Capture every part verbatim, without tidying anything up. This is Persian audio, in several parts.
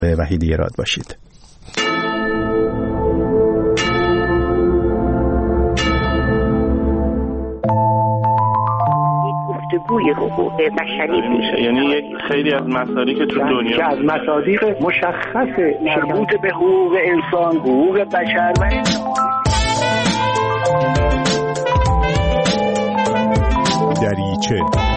وحید ایراد باشید. گفتگوی حقوق بشری میشه، یعنی یک خیلی از مسائلی که تو دنیا که از مصادیق مشخص مربوط به حقوق انسان، حقوق بشر و دریچه.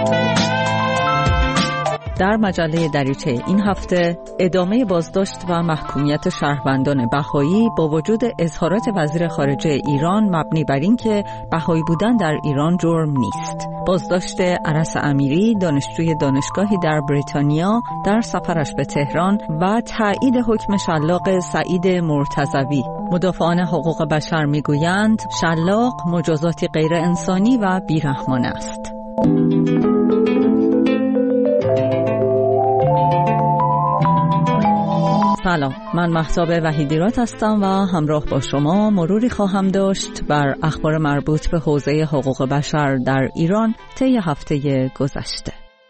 در مجله دریچه این هفته ادامه بازداشت و محکومیت شهروندان بهایی با وجود اظهارات وزیر خارجه ایران مبنی بر این که بهایی بودن در ایران جرم نیست. بازداشت ارس امیری دانشجوی دانشگاهی در بریتانیا در سفرش به تهران و تایید حکم شلاق سعید مرتضوی. مدافعان حقوق بشر میگویند شلاق مجازاتی غیر انسانی و بیرحمانه است. سلام، من مهتاب وحیدیراد هستم و همراه با شما مروری خواهم داشت بر اخبار مربوط به حوزه حقوق بشر در ایران طی هفته گذشته.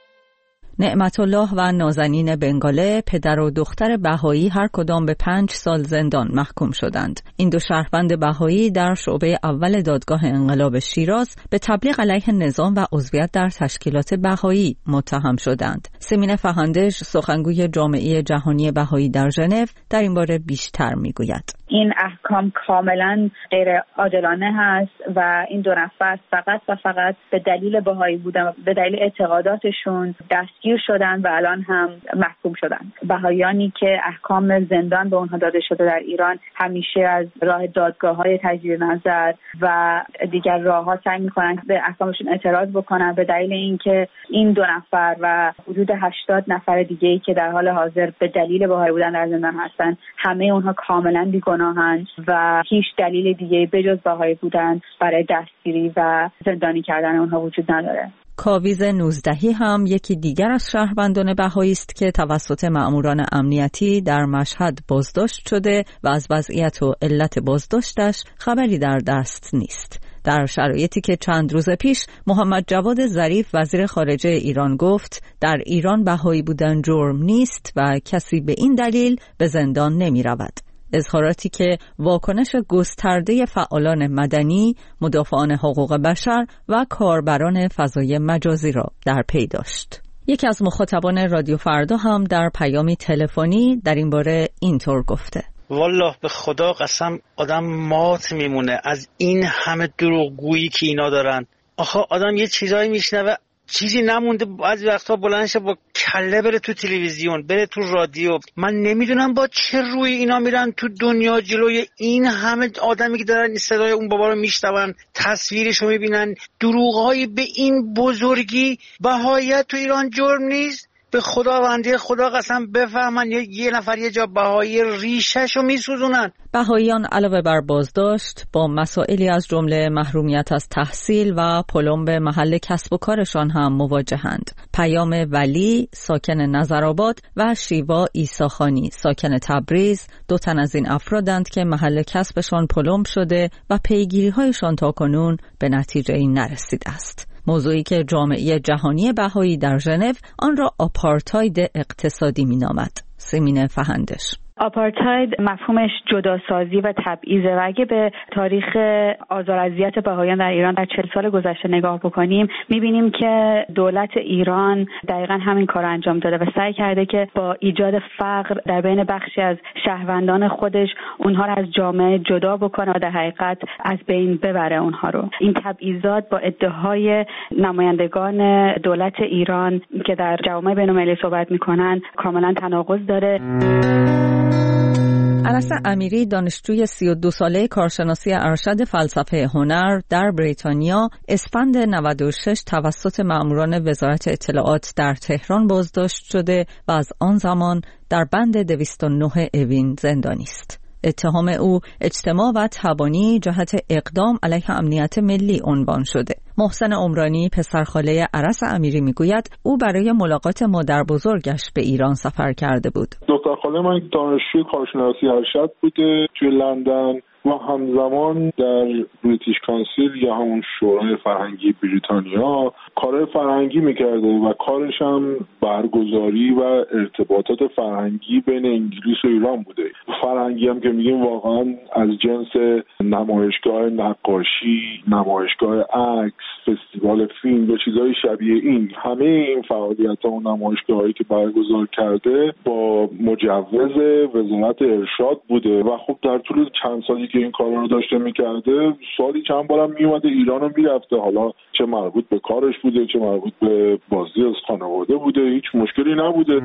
نعمت الله و نازنین بنگاله پدر و دختر بهایی هر کدام به پنج سال زندان محکوم شدند. این دو شهروند بهایی در شعبه اول دادگاه انقلاب شیراز به تبلیغ علیه نظام و عضویت در تشکیلات بهایی متهم شدند. سیمین فهندش سخنگوی جامعه جهانی بهایی در ژنو در این باره بیشتر میگوید. این احکام کاملا غیر عادلانه هست و این دو نفر فقط و فقط به دلیل بهایی بودن، به دلیل اعتقاداتشون دستگیر شدن و الان هم محکوم شدن. بهاییانی که احکام زندان به اونها داده شده در ایران همیشه از راه دادگاه‌های تجدید نظر و دیگر راه‌ها سعی می‌کنن به احکامشون اعتراض بکنن به دلیل اینکه این دو نفر و حدود هشتاد نفر دیگه‌ای که در حال حاضر به دلیل بهایی بودن در زندان هستن، همه اونها کاملا بی‌گناهند و هیچ دلیل دیگه‌ای بجز بهایی بودن برای دستگیری و زندانی کردن اونها وجود نداره. کاویز نوزدهی هم یکی دیگر از شهروندان بهایی است که توسط مأموران امنیتی در مشهد بازداشت شده و از وضعیت و علت بازداشتش خبری در دست نیست. در شرایطی که چند روز پیش محمد جواد ظریف وزیر خارجه ایران گفت در ایران بهایی بودن جرم نیست و کسی به این دلیل به زندان نمی رود. اظهاراتی که واکنش گسترده فعالان مدنی، مدافعان حقوق بشر و کاربران فضای مجازی را در پی داشت. یکی از مخاطبان رادیو فردا هم در پیامی تلفنی در این باره اینطور گفته: والله به خدا قسم آدم مات میمونه از این همه دروغگویی که اینا دارن. آخه آدم یه چیزایی میشنوه چیزی نمونده، بعضی وقتا بلند شه با کله بره تو تلویزیون، بره تو رادیو. من نمیدونم با چه روی اینا میرن تو دنیا جلوی این همه آدمی که دارن صدای اون بابا رو میشنون، تصویرشو میبینن. دروغایی به این بزرگی بهاییت تو ایران جرم نیست. به خداوندی خدا قسم بفهمن یه, یه نفر یه جا بهایی ریشه‌شو میسوزونن. بهاییان علاوه بر بازداشت با مسائلی از جمله محرومیت از تحصیل و پلم به محل کسب و کارشان هم مواجهند. پیام ولی ساکن نظرآباد و شیوا عیساخانی ساکن تبریز دو تن از این افرادند که محل کسبشان پلم شده و پیگیری‌هایشان تاکنون به نتیجه‌ای نرسیده است. موضوعی که جامعه جهانی بهایی در ژنو آن را آپارتاید اقتصادی می‌نامد. سیمین فهندش: آپارتاید مفهومش جداسازی و تبعیضه و اگه به تاریخ آزار اذیت بهاییان در ایران در چهل سال گذشته نگاه بکنیم می‌بینیم که دولت ایران دقیقاً همین کار انجام داده و سعی کرده که با ایجاد فقر در بین بخشی از شهروندان خودش اونها را از جامعه جدا بکنه و در حقیقت از بین ببره اونها رو. این تبعیضات با ادعاهای نمایندگان دولت ایران که در جوامع بین‌المللی صحبت می‌کنن کاملاً تناقض داره. ارس امیری دانشجوی سی و دو ساله کارشناسی ارشد فلسفه هنر در بریتانیا اسفند نود و شش توسط مأموران وزارت اطلاعات در تهران بازداشت شده و از آن زمان در بند دویست و نه اوین زندانی است. اتهام او اجتماع و تبانی جهت اقدام علیه امنیت ملی عنوان شده. محسن عمرانی پسرخاله ارس امیری میگوید او برای ملاقات مادر بزرگش به ایران سفر کرده بود. دختر خاله من دانشجوی کارشناسی ارشد بوده توی لندن و همزمان در بریتیش کانسیل یا همون شورای فرهنگی بریتانیا کار فرهنگی میکرده و کارش هم برگزاری و ارتباطات فرهنگی بین انگلیس و ایران بوده. فرهنگی هم که میگیم واقعا از جنس نمایشگاه نقاشی، نمایشگاه عکس، فستیوال فیلم و چیزهای شبیه این. همه این فعالیت‌ها و نمایشگاهایی که برگزار کرده با مجوز وزارت ارشاد بوده و خب در طول چند سالی که این کارا رو داشته میکرده سالی چند بارم میومده ایران رو میرفته، حالا چه مربوط به کارش بوده چه مربوط به بازی از خانواده بوده، هیچ مشکلی نبوده.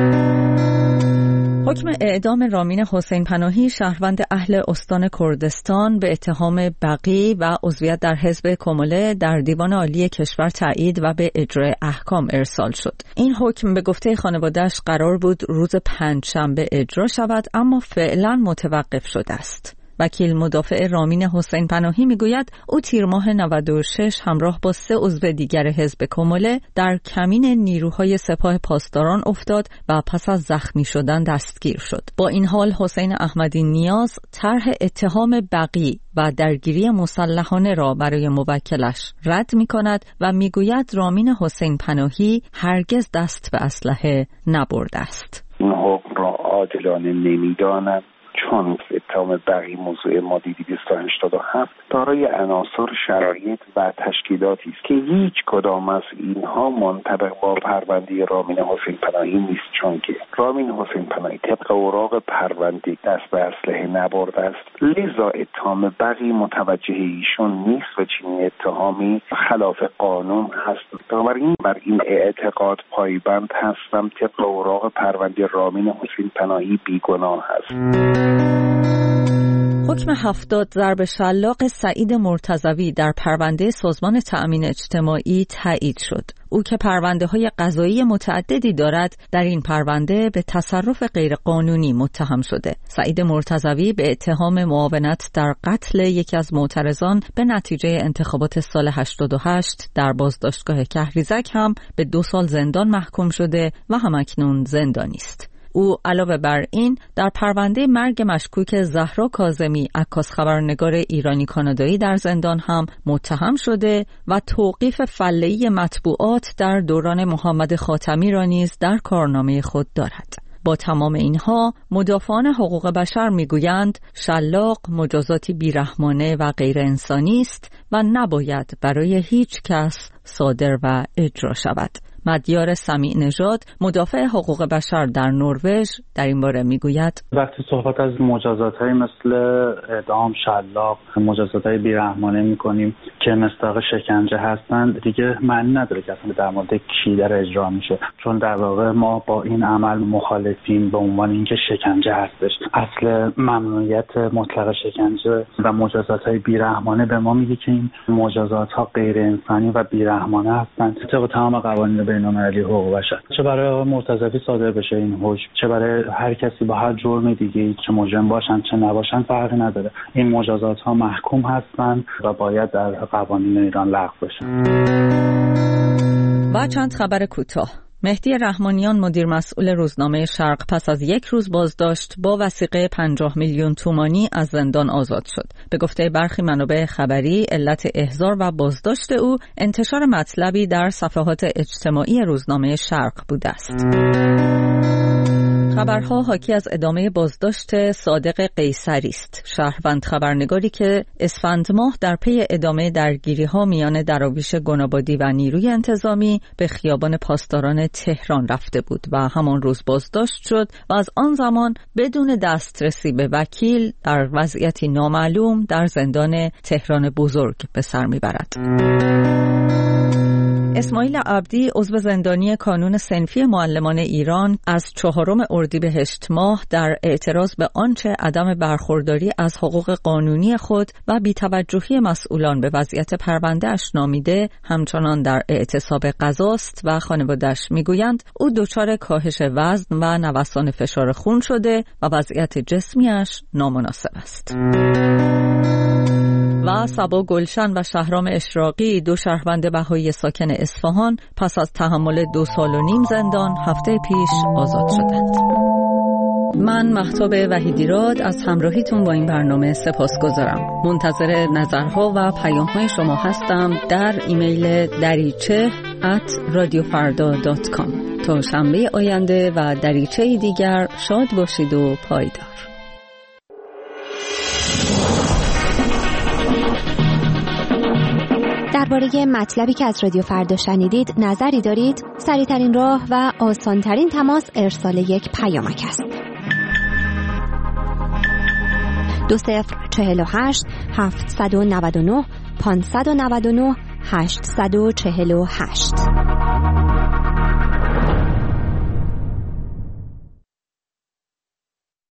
حکم اعدام رامین حسین پناهی شهروند اهل استان کردستان به اتهام بغی و عضویت در حزب کموله در دیوان عالی کشور تایید و به اجرای احکام ارسال شد. این حکم به گفته خانواده‌اش قرار بود روز پنجشنبه اجرا شود، اما فعلا متوقف شده است. وکیل مدافع رامین حسین پناهی میگوید او تیر ماه نود و شش همراه با سه عضو دیگر حزب کموله در کمین نیروهای سپاه پاسداران افتاد و پس از زخمی شدن دستگیر شد. با این حال حسین احمدی نیاز طرح اتهام بغی و درگیری مسلحانه را برای موکلش رد می‌کند و میگوید رامین حسین پناهی هرگز دست به اسلحه نبرده است. این حکم را عادلانه نمی‌دانم، چون اتهام بغی موضوع ماده دویست و هشتاد و هفت دارای عناصر، شرایط و تشکیلاتی است که هیچ کدام از اینها منطبق با پرونده رامین حسین پناهی نیست، چون که رامین حسین پناهی طبق اوراق پرونده دست به اسلحه نبرده است. لذا اتهام بغی متوجه ایشون نیست و چنین اتهامی خلاف قانون هست. بنابراین بر این اعتقاد پایبند هستم طبق اوراق پرونده رامین حسین پناهی بیگناه است. حکم هفتاد ضرب شلاق سعید مرتضوی در پرونده سازمان تأمین اجتماعی تایید شد. او که پرونده‌های قضایی متعددی دارد در این پرونده به تصرف غیرقانونی متهم شده. سعید مرتضوی به اتهام معاونت در قتل یکی از معترضان به نتیجه انتخابات سال هشتاد و هشت در بازداشتگاه کهریزک هم به دو سال زندان محکوم شده و همکنون زندانی است. او علاوه بر این در پرونده مرگ مشکوک زهرا کاظمی، عکاس خبرنگار ایرانی کانادایی در زندان هم متهم شده و توقیف فله‌ای مطبوعات در دوران محمد خاتمی را نیز در کارنامه خود دارد. با تمام اینها مدافعان حقوق بشر میگویند شلاق مجازاتی بیرحمانه و غیر انسانی است و نباید برای هیچ کس صادر و اجرا شود. مدیار سمیع نژاد مدافع حقوق بشر در نروژ در این باره میگوید وقتی صحبت از مجازات‌های مثل اعدام، شلاق، مجازات‌های بیرحمانه می‌کنیم که مصداق شکنجه هستند، دیگه معنی نداره که اصلا در مورد کی در اجرا میشه، چون در واقع ما با این عمل مخالفیم به عنوان اینکه شکنجه هستش. اصل ممنوعیت مطلق شکنجه و مجازات‌های بیرحمانه به ما میگه که این مجازات‌ها غیر انسانی و بیرحمانه هستند طبق تمام قوانین بین‌المللی حقوق بشر. چه برای آقای مرتضوی صادر بشه این حکم، چه برای هر کسی با هر جرم دیگه‌ای، چه مجرم باشن چه نباشن، فرقی نداره. این مجازات‌ها محکوم هستند و باید در قوانین ایران لغو بشن. و چند خبر کوتاه. مهدی رحمانیان مدیر مسئول روزنامه شرق پس از یک روز بازداشت با وثیقه پنجاه میلیون تومانی از زندان آزاد شد. به گفته برخی منابع خبری علت احضار و بازداشت او انتشار مطلبی در صفحات اجتماعی روزنامه شرق بوده است. خبرها حاکی از ادامه بازداشت صادق قیصری است. شهروند خبرنگاری که اسفند ماه در پی ادامه درگیری‌ها میان دراویش گنابادی و نیروی انتظامی به خیابان پاسداران تهران رفته بود و همان روز بازداشت شد و از آن زمان بدون دسترسی به وکیل در وضعیتی نامعلوم در زندان تهران بزرگ به سر میبرد. اسماعیل عبدی عضو زندانی کانون صنفی معلمان ایران از چهارم اردیبهشت ماه در اعتراض به آنچه عدم برخورداری از حقوق قانونی خود و بی‌توجهی مسئولان به وضعیت پرونده‌اش نامیده همچنان در اعتصاب غذاست و خانواده‌اش میگویند او دچار کاهش وزن و نوسان فشار خون شده و وضعیت جسمیش نامناسب است. و صبا گلشن و شهرام اشراقی دو شهروند بهایی ساکن اصفهان پس از تحمل دو سال و نیم زندان هفته پیش آزاد شدند. من مهتاب وحیدیراد از همراهیتون با این برنامه سپاسگزارم. منتظر نظرها و پیام‌های شما هستم در ایمیل دریچه ات رادیو فردا دات کام. تا شنبه آینده و دریچه دیگر شاد باشید و پایدار. درباره مطلبی که از رادیو فردا شنیدید نظری دارید؟ سریع‌ترین راه و آسان‌ترین تماس ارسال یک پیامک است. دو صفر چهل و هشت هفتصد و نود و نه پانصد و نود و نه هشتصد و چهل و هشت.